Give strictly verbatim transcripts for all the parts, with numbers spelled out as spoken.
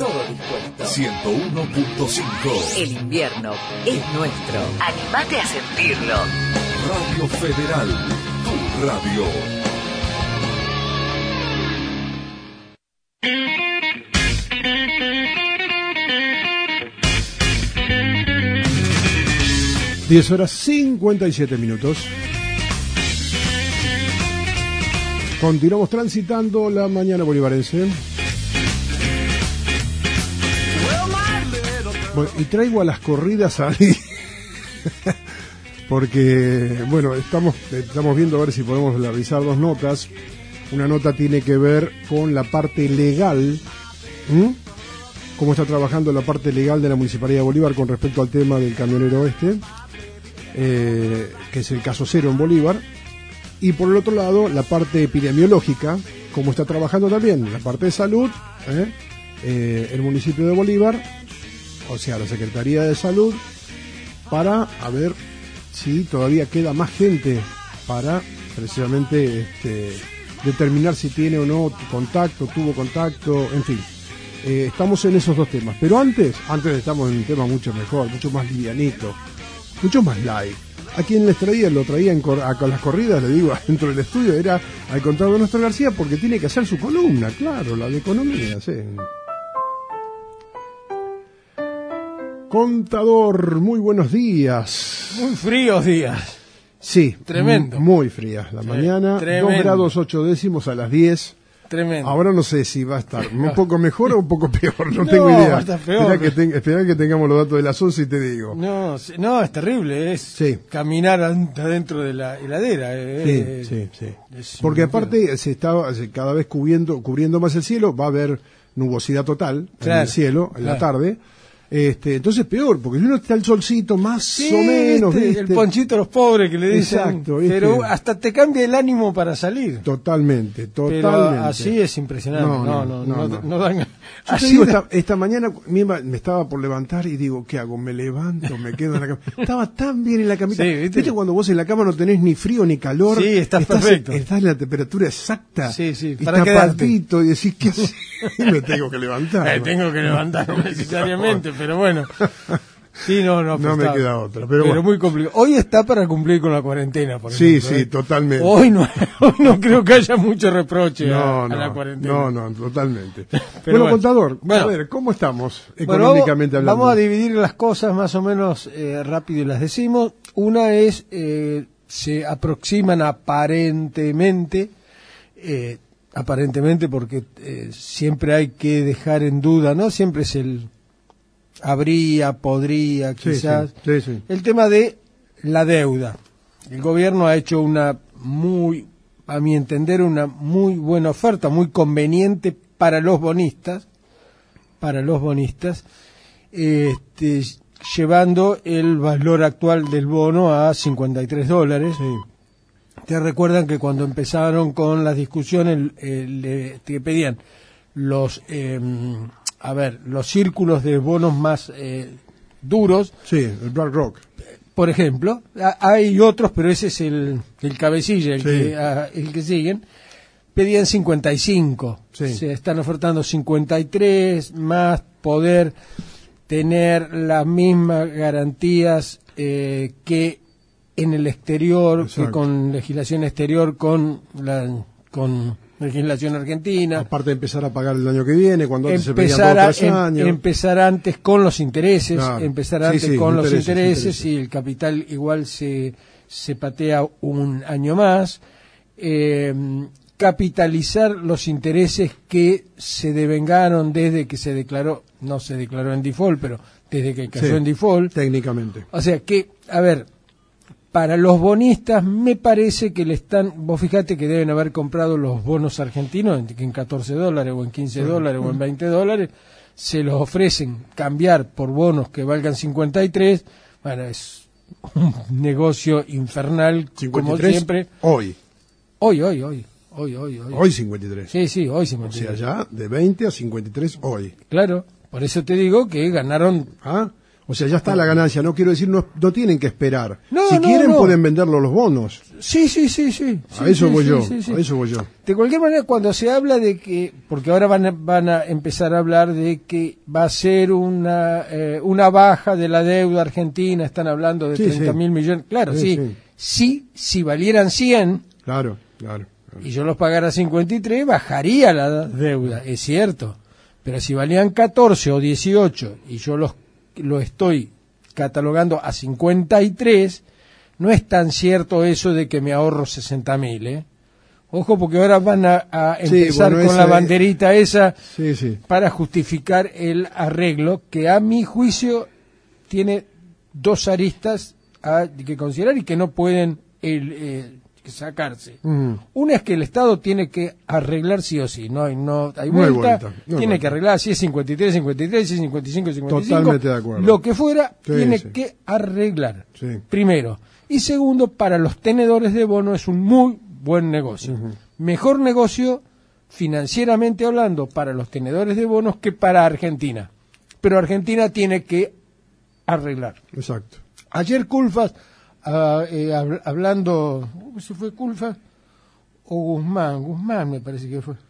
todo dispuesto. ciento uno punto cinco. El invierno es nuestro. Animate a sentirlo. Radio Federal, tu radio. diez horas cincuenta y siete minutos. Continuamos transitando la mañana bolivarense. Bueno, y traigo a las corridas ahí. Porque, bueno, estamos, estamos viendo a ver si podemos revisar dos notas. Una nota tiene que ver con la parte legal. ¿Mm? Cómo está trabajando la parte legal de la Municipalidad de Bolívar con respecto al tema del camionero este. Eh, que es el caso cero en Bolívar, y por el otro lado la parte epidemiológica, como está trabajando también la parte de salud, eh, eh, el municipio de Bolívar, o sea la Secretaría de Salud, para a ver si todavía queda más gente para precisamente este, determinar si tiene o no contacto, tuvo contacto, en fin. Eh, estamos en esos dos temas, pero antes, antes estamos en un tema mucho mejor, mucho más livianito, mucho más light. A quien les traía, lo traía en cor- a, con las corridas, le digo, dentro del estudio, era al contador Néstor García, porque tiene que hacer su columna, claro, la de economía, sí. Contador, muy buenos días. Muy fríos días. Sí. Tremendo. M- muy frías la Sí, mañana, tremendo. dos grados ocho décimos a las diez. Tremendo. Ahora no sé si va a estar un poco mejor o un poco peor, no, No, tengo idea. va a estar peor. Esperá que, ten- esperá que tengamos los datos de las once y te digo. No, sí, no, es terrible, es Sí. caminar adentro de la heladera. eh, Sí, sí, sí. es Porque un- aparte se está se- cada vez cubriendo, cubriendo más el cielo, va a haber nubosidad total en Claro, el cielo, en la claro. tarde. Este, entonces peor, porque si uno está el solcito más Sí, o menos, ¿viste? ¿viste? El ponchito a los pobres que le dicen. Exacto, ¿viste? Pero hasta te cambia el ánimo para salir. Totalmente, totalmente. Pero así es impresionante. No, No, no, no, no, no, no. no dan- Yo te así digo, da- esta, esta mañana me, me estaba por levantar y digo, ¿qué hago? ¿Me levanto? ¿Me quedo en la cama? Estaba tan bien en la camita. Sí, ¿viste? cuando vos en la cama no tenés ni frío ni calor? Sí, estás perfecto. Estás en la temperatura exacta. Sí, sí, y para está quedarte. palpito y decís, ¿qué haces? Me tengo que levantar. Eh, tengo que levantarme necesariamente, pero bueno. Sí, no, no. No pues me está- queda otra, pero bueno. muy complicado. Hoy está para cumplir con la cuarentena, por Sí, ejemplo. sí, ¿eh? totalmente. Hoy no, hoy no creo que haya mucho reproche No, a, no, a la cuarentena. no, no, totalmente. Pero bueno, bueno. contador, Bueno. a ver, ¿cómo estamos Bueno, económicamente vamos, hablando? vamos a dividir las cosas más o menos eh, rápido y las decimos. Una es, eh, se aproximan aparentemente, eh, aparentemente porque eh, siempre hay que dejar en duda, ¿no? Siempre es el habría, podría, Sí, quizás. sí, sí, sí. El tema de la deuda. El gobierno ha hecho una muy, a mi entender, una muy buena oferta, muy conveniente para los bonistas, para los bonistas, este, llevando el valor actual del bono a cincuenta y tres dólares. Sí. Te recuerdan que cuando empezaron con las discusiones, el- el, eh, te pedían los, eh, a ver, los círculos de bonos más eh, duros. Sí, el BlackRock. Por ejemplo, a- hay otros, pero ese es el, el cabecilla, el, Sí. que, a- el que siguen. Pedían cincuenta y cinco. Sí. Se están ofertando cincuenta y tres, más poder tener las mismas garantías eh, que en el exterior, Exacto. que con legislación exterior, con la con legislación argentina. Aparte de empezar a pagar el año que viene, cuando antes se pedían Empezar, dos o a- tres em- años. empezar antes con los intereses, Claro. empezar Sí, antes sí, con los intereses, intereses, intereses. y el capital igual se, se patea un año más. Eh, capitalizar los intereses que se devengaron desde que se declaró, no se declaró en default, pero desde que cayó Sí, en default. técnicamente. O sea que, a ver, para los bonistas me parece que le están, vos fíjate que deben haber comprado los bonos argentinos en, en catorce dólares o en quince dólares o en veinte dólares, se los ofrecen cambiar por bonos que valgan cincuenta y tres, bueno, es un negocio infernal, como cincuenta y tres siempre. hoy. Hoy, hoy, hoy, hoy, hoy, hoy. Hoy cincuenta y tres. Sí, sí, hoy O cincuenta y tres. sea, ya de veinte a cincuenta y tres hoy. Claro, por eso te digo que ganaron. ¿Ah? O sea, ya está la ganancia, no quiero decir, no, no tienen que esperar. No, si no, quieren no. pueden venderlo los bonos. Sí, sí, sí, sí. A sí, eso sí, voy sí, yo, sí, sí. a eso voy yo. De cualquier manera, cuando se habla de que, porque ahora van a, van a empezar a hablar de que va a ser una eh, una baja de la deuda argentina, están hablando de Sí, treinta sí. mil millones. Claro, Sí, sí, sí. sí, si valieran cien Claro, claro. claro. y yo los pagara cincuenta y tres, bajaría la deuda, es cierto. Pero si valían catorce o dieciocho y yo los lo estoy catalogando a cincuenta y tres, no es tan cierto eso de que me ahorro sesenta mil, ¿eh? Ojo, porque ahora van a, a Sí, empezar bueno, con esa la banderita esa Sí, sí. para justificar el arreglo, que a mi juicio tiene dos aristas a, que considerar y que no pueden el, eh, sacarse. Mm. Una es que el Estado tiene que arreglar sí o sí, no hay, no hay No hay vuelta, vuelta, no hay tiene vuelta. que arreglar, si es cincuenta y tres, cincuenta y tres, si es cincuenta y cinco, cincuenta y cinco, Totalmente de acuerdo. lo que fuera, Sí, tiene sí. que arreglar, Sí. primero. Y segundo, para los tenedores de bono es un muy buen negocio. Ujú. Mejor negocio, financieramente hablando, para los tenedores de bonos que para Argentina. Pero Argentina tiene que arreglar. Exacto. Ayer Culfas, ah, eh, hab- hablando, ¿cómo se fue Culfas? O Guzmán, Guzmán me parece que fue.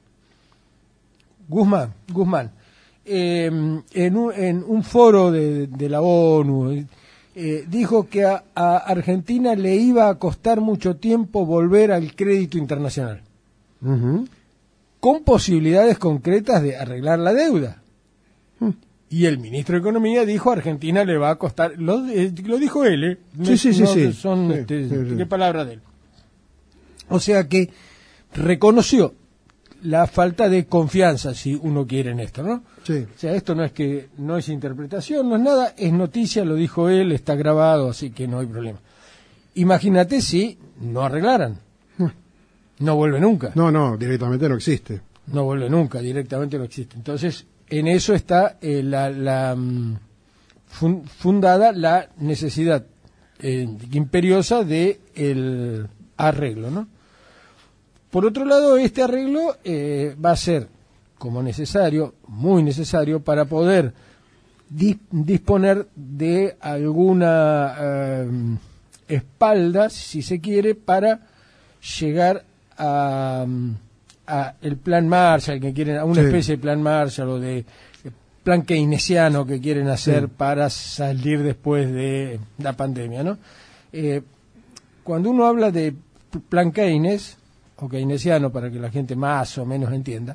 Guzmán, Guzmán. Eh, en, un, en un foro de, de la ONU, eh, dijo que a, a Argentina le iba a costar mucho tiempo volver al crédito internacional, Ujú. con posibilidades concretas de arreglar la deuda. Mm. Y el ministro de Economía dijo a Argentina le va a costar, lo, eh, lo dijo él, ¿eh? Sí, sí, sí, No sí. son Sí, este, sí, sí. qué palabra de él. O sea que reconoció la falta de confianza, si uno quiere, en esto, ¿no? Sí. O sea, esto no es que no es interpretación, no es nada, es noticia, lo dijo él, está grabado, así que no hay problema. Imagínate si no arreglaran. No vuelve nunca. No, no, directamente no existe. No vuelve nunca, directamente no existe. Entonces, en eso está eh, la, la mm, fun- fundada la necesidad eh, imperiosa de el arreglo, ¿no? Por otro lado, este arreglo eh, va a ser como necesario, muy necesario, para poder dis- disponer de alguna eh, espalda, si se quiere, para llegar a, a el plan Marshall, que quieren, a una Sí. especie de plan Marshall o de plan keynesiano que quieren hacer Sí. para salir después de la pandemia, ¿no? Eh, cuando uno habla de plan Keynes, o keynesiano para que la gente más o menos entienda,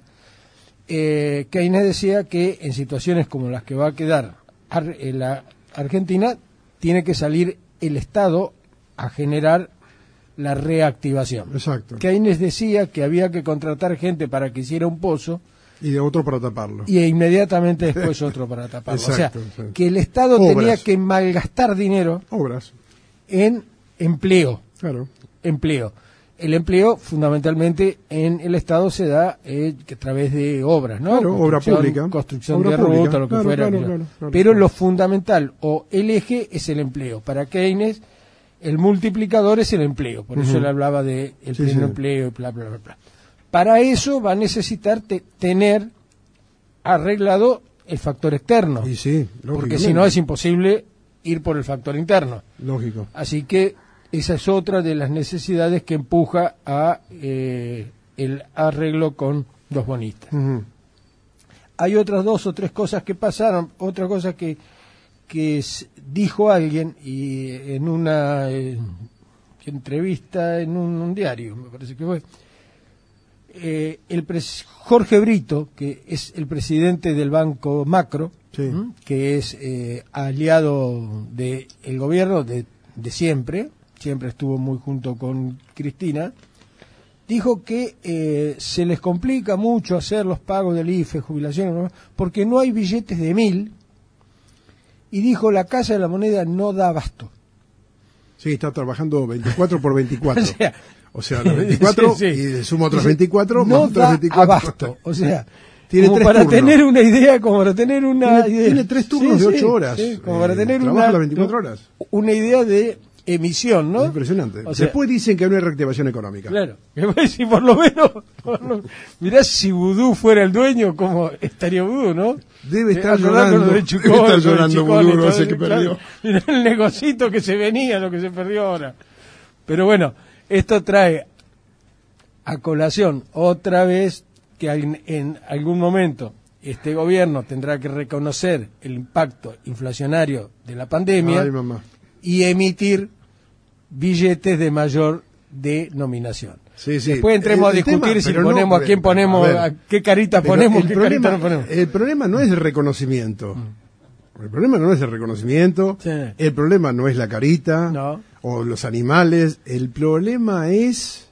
eh, Keynes decía que en situaciones como las que va a quedar ar- eh, la Argentina, tiene que salir el Estado a generar la reactivación. Exacto. Keynes decía que había que contratar gente para que hiciera un pozo Y de otro para taparlo. y inmediatamente después otro para taparlo. Exacto, o sea, sí. que el Estado Obras. tenía que malgastar dinero Obras. en empleo. Claro. Empleo. El empleo, fundamentalmente, en el Estado se da eh, que a través de obras, ¿no? Claro, obra Construcción- pública. Construcción Obra de pública. ruta, lo que Claro, fuera. claro, claro. claro, claro, Pero claro. lo fundamental o el eje es el empleo. Para Keynes, el multiplicador es el empleo. Por eso Ujú. él hablaba de el Sí, pleno sí. empleo y bla, bla, bla, bla. Para eso va a necesitar te- tener arreglado el factor externo. Y sí, Porque lógicamente. si no es imposible ir por el factor interno. Lógico. Así que esa es otra de las necesidades que empuja a eh, el arreglo con los bonistas. Ujú. Hay otras dos o tres cosas que pasaron, otra cosa que, que s- dijo alguien y en una eh, entrevista en un, un diario, me parece que fue, eh, el pres- Jorge Brito, que es el presidente del Banco Macro, Sí. ¿m? que es eh, aliado del gobierno de, de siempre, siempre estuvo muy junto con Cristina, dijo que eh, se les complica mucho hacer los pagos del I F E, jubilaciones, ¿no? porque no hay billetes de mil, y dijo la Casa de la Moneda no da abasto. Sí, está trabajando veinticuatro por veinticuatro. O sea, O sea, los veinticuatro sí, sí. y le sumo otros Dice, veinticuatro, no más otros da veinticuatro. abasto. O sea, Tiene como tres para turnos. tener una idea, como para tener una Tiene, idea. tiene tres turnos Sí, de sí, ocho horas. sí, como para Eh, tener trabaja una, las veinticuatro horas. una idea de emisión, ¿no? Es impresionante. O sea, después dicen que no hay reactivación económica. Claro, si por lo menos, por lo, mirá si Vudú fuera el dueño, ¿cómo estaría Vudú, no? Debe estar Eh, llorando, lo de debe Chucón, estar lo de llorando Chicón, Vudú, no entonces, sé qué perdió. claro, mirá el negocito que se venía, lo que se perdió ahora. Pero bueno, esto trae a colación otra vez que en, en algún momento este gobierno tendrá que reconocer el impacto inflacionario de la pandemia. Ay, mamá. Y emitir billetes de mayor denominación. Sí, sí. Después entremos El- a el discutir tema, si pero ponemos no, a quién pero, ponemos, a ver, a qué carita Pero ponemos, el qué problema, carita no ponemos. el problema no es el reconocimiento. El problema no es el reconocimiento. Sí. El problema no es la carita No. o los animales. El problema es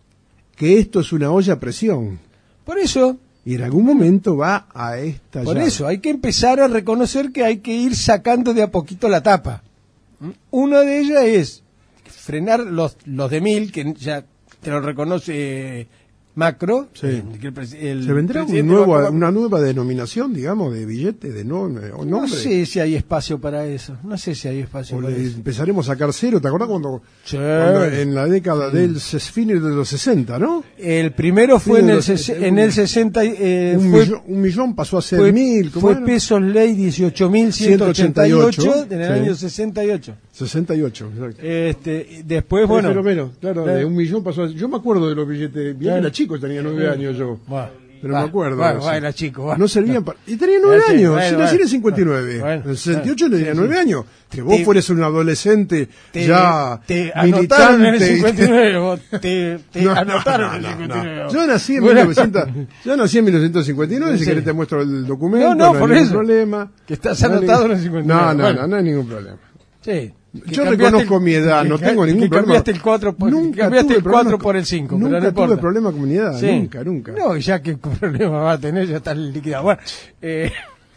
que esto es una olla a presión. Por eso, Y en algún momento va a estallar. por eso, hay que empezar a reconocer que hay que ir sacando de a poquito la tapa. ¿Mm? Una de ellas es frenar los, los de mil, que ya te lo reconoce Macro. Sí. el- el pres- el ¿Se vendrá un presidente nuevo- Macro- una nueva denominación, digamos, de billete, de nombre? O No nombre? sé si hay espacio para eso. No sé si hay espacio O para le eso. empezaremos a sacar cero. ¿Te acordás cuando, Sí. cuando en la década del ses- fines de los sesenta, ¿no? El primero fue Sí, en de el, los- ses- un- en el sesenta, y, eh, un, fue, millón, un millón pasó a ser fue, mil. ¿cómo fue era? pesos ley dieciocho mil ciento ochenta y ocho en el sí. año sesenta y ocho. sesenta y ocho, exacto. Este, después, Bueno, bueno. menos, claro, claro. de un millón pasó a... Yo me acuerdo de los billetes. Bien, Claro. era chico, tenía nueve años yo. Bueno, Pero va, me acuerdo. va, de eso. va, era chico. va. No servían para... Y tenía nueve Sí, años. bueno, Si nací bueno. en el cincuenta y nueve. Bueno, en el sesenta y ocho bueno. tenía Sí, nueve sí. años. Que vos Te- fueres un adolescente Te, ya te anotaron en el militante. cincuenta y nueve. vos, Te, te No, anotaron no, en el no, cincuenta y nueve. no. Yo nací en Bueno, mil novecientos, yo nací en mil novecientos cincuenta y nueve, si Sí. querés te muestro el documento, No, no, hay por ningún eso. problema. Que estás No hay anotado ningún- en el cincuenta y nueve. No, no, Bueno. no, no hay ningún problema. Sí. Que Yo cambiaste reconozco el- mi edad, que no ca- tengo ningún que problema. Cambiaste el cuatro por, Nunca cambiaste tuve el cuatro problemas- por el cinco. Nunca pero no tuve importa. problema con mi edad, Sí. nunca, nunca. No, ya que problema va a tener, ya está liquidado. Bueno, eh,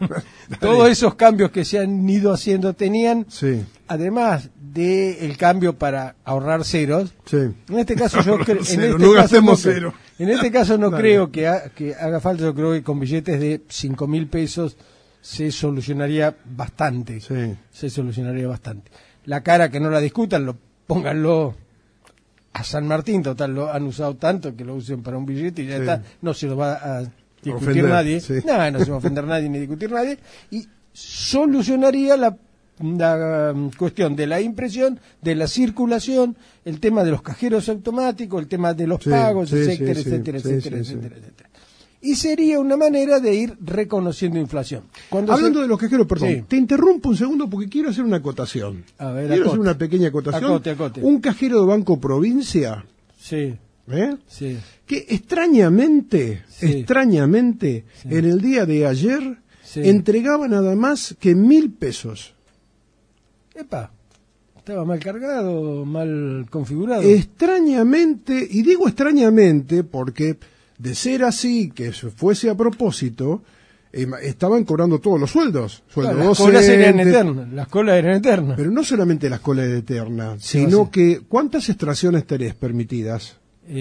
todos esos cambios que se han ido haciendo tenían, Sí, además del cambio para ahorrar ceros, sí. en este caso yo creo, en Cero, este no caso gastemos no, cero. en este caso no Dale. creo que, ha- que haga falta, yo creo que con billetes de cinco mil pesos se solucionaría bastante, Sí. se solucionaría bastante. La cara que no la discutan, lo pónganlo a San Martín, total, lo han usado tanto que lo usen para un billete y ya Sí. está, no se lo va a discutir Ofender, nadie, sí. no, no se va a ofender nadie ni discutir nadie, y solucionaría la, la um, cuestión de la impresión, de la circulación, el tema de los cajeros automáticos, el tema de los Sí, pagos, sí, etcétera, sí, sí, etcétera, sí, etcétera, sí, sí. etcétera, etcétera. Y sería una manera de ir reconociendo inflación. Cuando Hablando se- de los cajeros, perdón, Sí. te interrumpo un segundo porque quiero hacer una acotación. A ver, quiero acote. hacer una pequeña acotación. Acote, acote. Un cajero de Banco Provincia, Sí, ¿eh? sí. que extrañamente, Sí. extrañamente, Sí. en el día de ayer Sí. entregaba nada más que mil pesos. Epa, estaba mal cargado, mal configurado. Extrañamente, y digo extrañamente porque de ser así, que se fuese a propósito, eh, estaban cobrando todos los sueldos. Sueldo Claro, las colas eran docente, eternas, las colas eran eternas. pero no solamente las colas eternas, Sí, sino sí. que ¿cuántas extracciones tenés permitidas?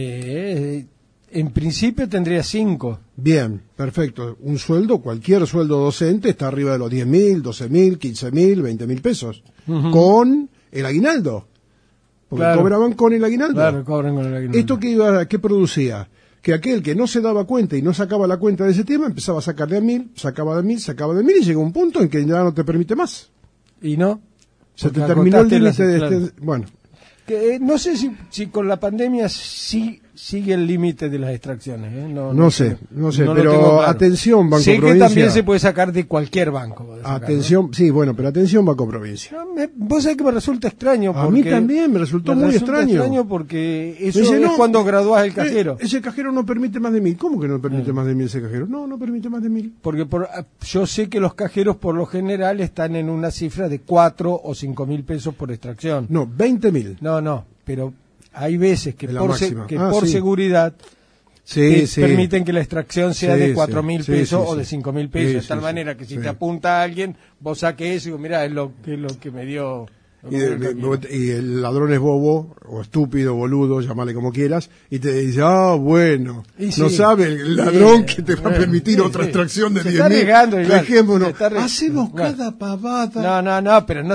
Eh, en principio tendría cinco. Bien, perfecto. Un sueldo, cualquier sueldo docente está arriba de los diez mil, doce mil, quince mil, veinte mil pesos. Ujú. Con el aguinaldo. Porque Claro. cobraban con el aguinaldo. Claro, cobran con el aguinaldo. ¿Esto qué, iba, qué producía? Que aquel que no se daba cuenta y no sacaba la cuenta de ese tema empezaba a sacar de a mil, sacaba de mil, sacaba de mil y llegó un punto en que ya no te permite más. Y no. Se porque te terminó el acotaste las- límite de claro. este... Bueno, Que, eh, no sé si, si con la pandemia sí sigue el límite de las extracciones. ¿eh? No, no sé, no sé, lo pero tengo claro. atención, Banco Sé que Provincia. también se puede sacar de cualquier banco. puede sacar, Atención, sí, bueno, pero atención Banco Provincia. ¿no? No, me- vos sabés que me resulta extraño. A mí porque- también me resultó muy resulta extraño. porque eso Me dice, es no, cuando graduás el cajero. Eh, ese cajero no permite más de mil. ¿Cómo que no permite Mm. más de mil ese cajero? No, no permite más de mil. Porque por, yo sé que los cajeros por lo general están en una cifra de cuatro o cinco mil pesos por extracción. No, veinte mil. No, no, pero hay veces que De la por, se- máxima. que Ah, por sí. seguridad Sí, te sí. permiten que la extracción sea Sí, de sí. cuatro mil Sí, pesos sí, o de sí. cinco mil pesos, Sí, de tal sí, manera sí. que si Sí. te apunta a alguien, vos saques eso y digo, mirá, es lo, es lo que me dio... lo que Y, me dio el de- cajero. y el ladrón es bobo, o estúpido, boludo, llamale como quieras, y te dice, ah, bueno, Y no sí. sabe el ladrón Sí, que te va a sí, permitir sí, otra sí. extracción de Se diez está mil. arriesgando igual, Dejémonos, se está arri- hacemos bueno. cada pavada. No, no, no, pero no sé,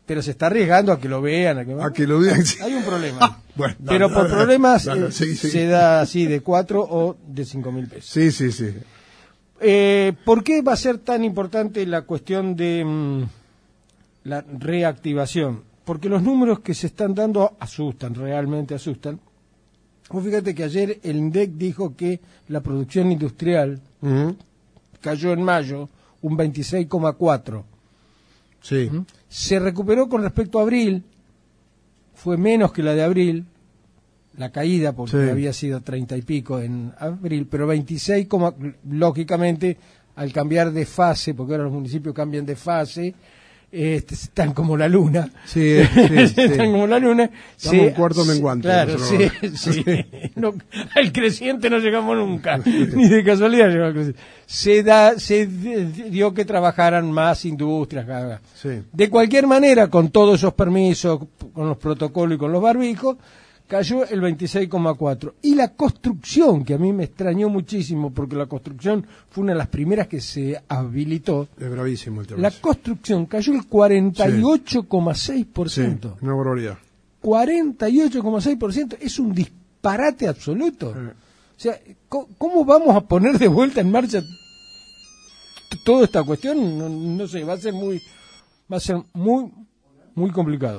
pero se está arriesgando a que lo vean. A que, A que lo vean. Sí. Hay un problema. Ah, bueno, pero no, por no, no, problemas no, no, eh, sí, sí. se da así de cuatro o de cinco mil pesos. Sí, sí, sí. Eh, ¿Por qué va a ser tan importante la cuestión de mm, la reactivación? Porque los números que se están dando asustan, realmente asustan. Vos fíjate que ayer el INDEC dijo que la producción industrial Uh-huh. cayó en mayo un veintiséis coma cuatro. Sí. ¿Mm? Se recuperó con respecto a abril, fue menos que la de abril, la caída, porque Sí. había sido treinta y pico en abril, pero veintiséis, lógicamente, al cambiar de fase, porque ahora los municipios cambian de fase, este, están como la luna. Sí, sí, sí. Están como la luna. Estamos en cuarto menguante, Claro, nosotros. sí, sí. No, al creciente no llegamos nunca, ni de casualidad llegamos al creciente. Se, da, se dio que trabajaran más industrias. Sí. De cualquier manera, con todos esos permisos, con los protocolos y con los barbijos, cayó el veintiséis coma cuatro. Y la construcción, que a mí me extrañó muchísimo, porque la construcción fue una de las primeras que se habilitó, Es bravísimo el tema. la construcción cayó el cuarenta y ocho coma seis por Sí, ciento. una barbaridad. cuarenta y ocho coma seis por ciento es un disparate absoluto. Sí. O sea, ¿cómo, cómo vamos a poner de vuelta en marcha t- toda esta cuestión? No, no sé, va a ser muy, va a ser muy, muy complicado.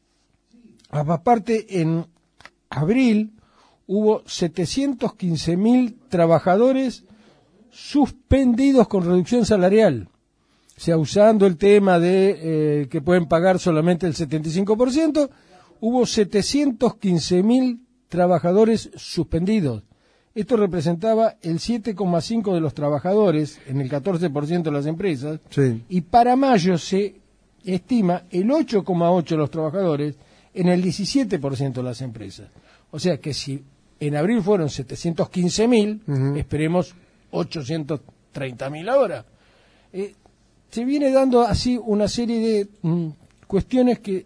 Aparte, en abril hubo setecientos quince mil trabajadores suspendidos con reducción salarial. O sea, usando el tema de eh, que pueden pagar solamente el setenta y cinco por ciento, hubo setecientos quince mil trabajadores suspendidos. Esto representaba el siete coma cinco por ciento de los trabajadores en el catorce por ciento de las empresas. Sí. Y para mayo se estima el ocho coma ocho por ciento de los trabajadores en el diecisiete por ciento de las empresas. O sea que si en abril fueron setecientos quince mil, Ujú. esperemos ochocientos treinta mil ahora. Eh, se viene dando así una serie de mm, cuestiones que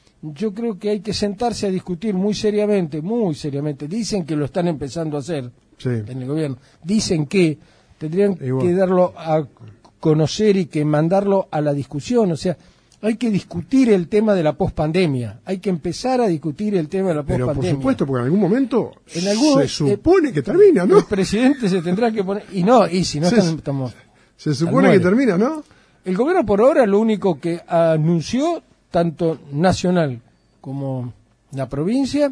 yo creo que hay que sentarse a discutir muy seriamente, muy seriamente. Dicen que lo están empezando a hacer Sí. en el gobierno. Dicen que tendrían Igual. que darlo a conocer y que mandarlo a la discusión. O sea, hay que discutir el tema de la pospandemia. Hay que empezar a discutir el tema de la Pero pospandemia. por supuesto, porque en algún momento En algún- se supone que termina, ¿no? El presidente se tendrá que poner... Y no, y si no Sí, están- sí. estamos... Se supone que muere. termina, ¿no? El gobierno por ahora lo único que anunció, tanto nacional como la provincia,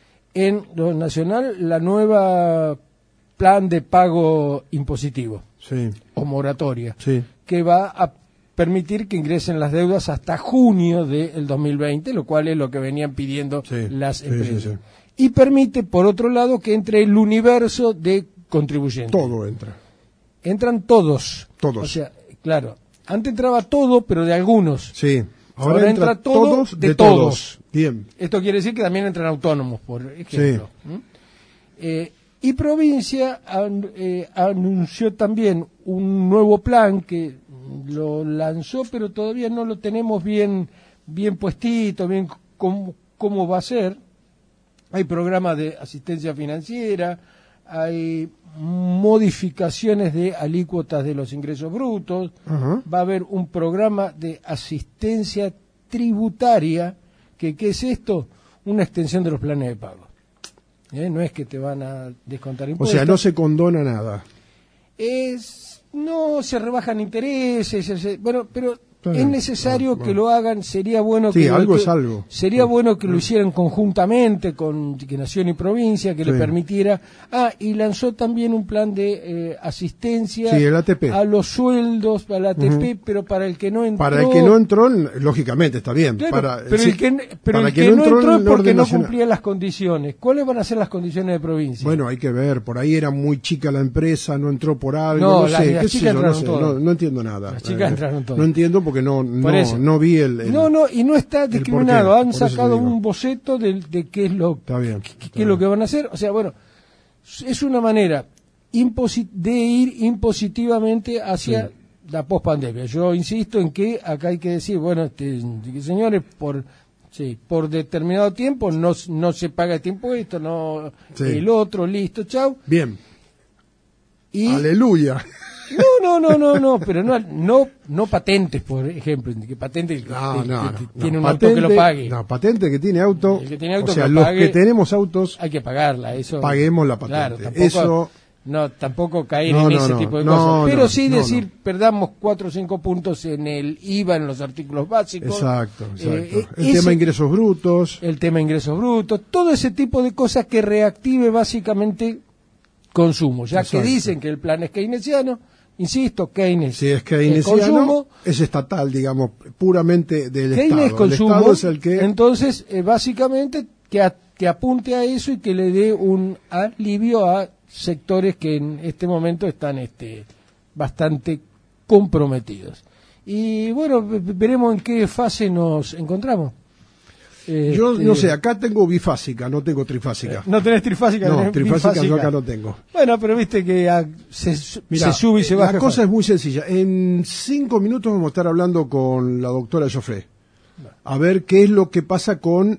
en lo nacional la nueva plan de pago impositivo Sí, o moratoria, sí. que va a permitir que ingresen las deudas hasta junio del dos mil veinte, lo cual es lo que venían pidiendo Sí, las sí, empresas. sí, sí. Y permite, por otro lado, que entre el universo de contribuyentes. Todo entra. Entran todos. Todos. O sea, claro, antes entraba todo, pero de algunos. Sí. Ahora, Ahora entra, entra todo todos de de todos. todos. Bien. Esto quiere decir que también entran autónomos, por ejemplo. ¿Mm? Eh, y provincia an- eh, anunció también un nuevo plan que lo lanzó, pero todavía no lo tenemos bien, bien puestito, bien cómo, cómo va a ser. Hay programas de asistencia financiera, hay modificaciones de alícuotas de los ingresos brutos, Ajá. va a haber un programa de asistencia tributaria, que ¿qué es esto? Una extensión de los planes de pago. ¿Eh? No es que te van a descontar O impuestos. sea, no se condona nada. Es, no se rebajan intereses, se- se- bueno, pero Está es bien. necesario Ah, que bueno. lo hagan, sería bueno Sí, que lo- algo que- es algo. sería Sí. bueno que lo hicieran conjuntamente con que Nación y Provincia, que Sí. le permitiera, ah, y lanzó también un plan de eh, asistencia Sí, el A T P. a los sueldos, para el A T P, Ujú. pero para el que no entró. Para el que no entró, lógicamente está bien. Claro, para, pero sí, el que, pero para el que no entró, en es el porque orden no nacional. cumplía las condiciones. ¿Cuáles van a ser las condiciones de provincia? Bueno, hay que ver, por ahí era muy chica la empresa, no entró por algo, No, no, las- sé, las qué chicas sé yo, no, entraron sé, todas. no, no entiendo nada. Las chicas entraron todas. No entiendo porque no, Por no, eso. no vi el, el- No, no, y no está porqué, discriminado. Han por eso te sacado digo. un boceto de, de qué es lo Está bien, qué- está qué es lo bien. que van a hacer. O sea, bueno, es una manera imposi- de ir impositivamente hacia Sí. la pospandemia. Yo insisto en que acá hay que decir, bueno, este, que señores, por sí, por determinado tiempo no, no se paga este impuesto, no Sí. el otro, listo, chau. Bien, Y aleluya. no, No, no, no, no, pero no, no, no patentes, por ejemplo, que patente No, que- no, que no, tiene no, un auto que lo pague. No, patente que tiene auto. El que tiene auto o sea, que lo los pague, que tenemos autos, Hay que pagarla, eso. paguemos la Claro, patente. tampoco, Eso, no, tampoco caer No, en no, ese no, tipo de no, cosas. Pero no, sí no, decir, no. perdamos cuatro o cinco puntos en el I V A, en los artículos básicos. exacto, exacto. Eh, el ese- tema de ingresos brutos. El tema de ingresos brutos, todo ese tipo de cosas que reactive básicamente consumo. Ya Exacto. que dicen que el plan es keynesiano, insisto, Keynes Si es es keynesiano, consumo, es estatal, digamos, puramente del Keynes es Estado. consumo, el Estado es el que... entonces eh, básicamente que, a- que apunte a eso y que le dé un alivio a sectores que en este momento están este, bastante comprometidos. Y bueno, ve- veremos en qué fase nos encontramos. Yo Este, no sé, acá tengo bifásica, no tengo trifásica. No tenés trifásica, No, tenés trifásica yo bifásica. acá no tengo. Bueno, pero viste que ah, se, su- Mirá, se sube y se baja. La cosa es muy sencilla. En cinco minutos vamos a estar hablando con la doctora Joffre. A ver qué es lo que pasa con,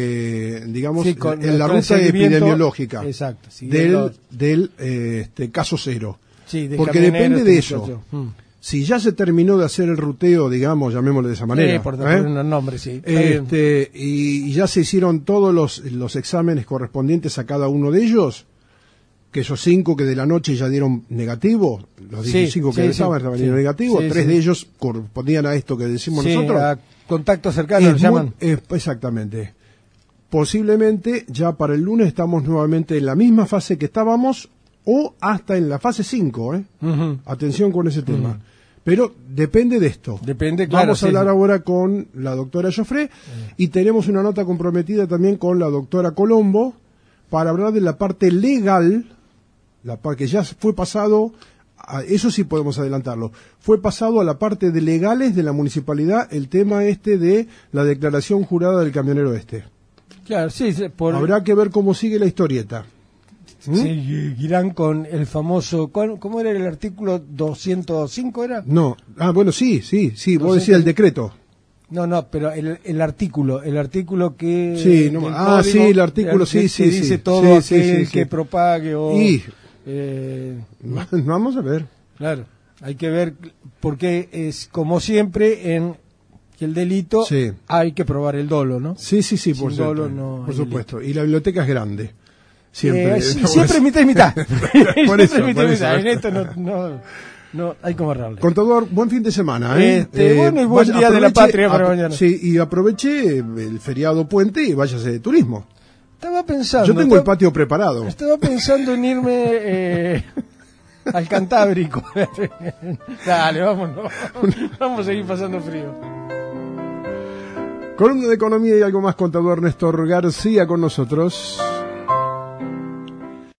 eh, digamos, Sí, con- en la con el ruta seguimiento- epidemiológica exacto, siguiendo- del, del eh, este, caso cero. Sí, de Porque camionero, depende este de eso. muchacho. Mm. Si ya se terminó de hacer el ruteo, digamos, llamémosle de esa manera, Sí, por ¿eh? poner unos nombres, sí. Está bien. este, y, y ya se hicieron todos los, los exámenes correspondientes a cada uno de ellos, que esos cinco que de la noche ya dieron negativo, los Sí, cinco que sí, del sí, sábado estaban sí. negativo, Sí, tres sí. de ellos correspondían a esto que decimos Sí, nosotros. a contacto cercano Es lo muy- llaman. es- exactamente. Posiblemente ya para el lunes estamos nuevamente en la misma fase que estábamos o hasta en la fase cinco, ¿eh? Ujú. Atención con ese tema. Pero depende de esto. Depende, claro, Vamos a sí, hablar sí. ahora con la doctora Joffre y tenemos una nota comprometida también con la doctora Colombo para hablar de la parte legal, la parte que ya fue pasado, a- eso sí podemos adelantarlo, fue pasado a la parte de legales de la municipalidad el tema este de la declaración jurada del camionero este. Claro, sí, sí, por, Habrá que ver cómo sigue la historieta. ¿Mm? seguirán con el famoso, ¿cuál- ¿cómo era el artículo doscientos cinco era? No, ah, bueno, sí, sí, sí, vos No sé decías el qué- decreto. No, no, pero el, el artículo, el artículo que... Sí, no, del ah, sí, el artículo, que- sí, que sí, dice sí, todo sí, sí, aquel sí, que sí. propague o... Y- eh, Vamos a ver. claro, hay que ver, porque es como siempre en el delito Sí. hay que probar el dolo, ¿no? Sí, sí, sí, Sin por, dolo supuesto, no por hay supuesto. Y la biblioteca es grande. Siempre. Eh, sí, No, siempre es- mitad y mitad. Por Siempre eso, mitad por y eso. mitad. En esto no, no, no hay como errarle. Contador, buen fin de semana. ¿eh? Este, bueno, y buen día de la patria para apro- mañana. Sí, y aproveche el feriado puente y váyase de turismo. Estaba pensando. Yo tengo el estaba, patio preparado. estaba pensando en irme eh, al Cantábrico. Dale, vámonos. Vamos a seguir pasando frío. Columna de Economía y algo más, contador Néstor García con nosotros.